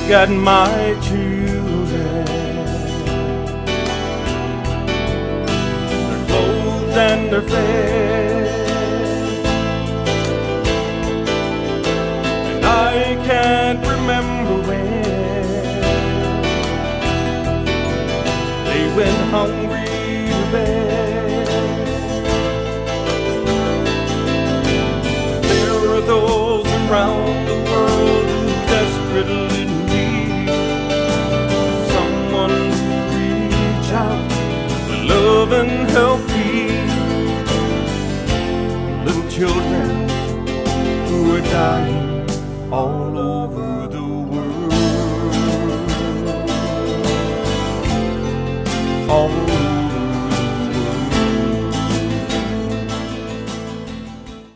at my children, their clothes and their fare, and I can't remember when they went hungry to bed. There are those around the world who desperately need someone to reach out with love and help feed little children who are dying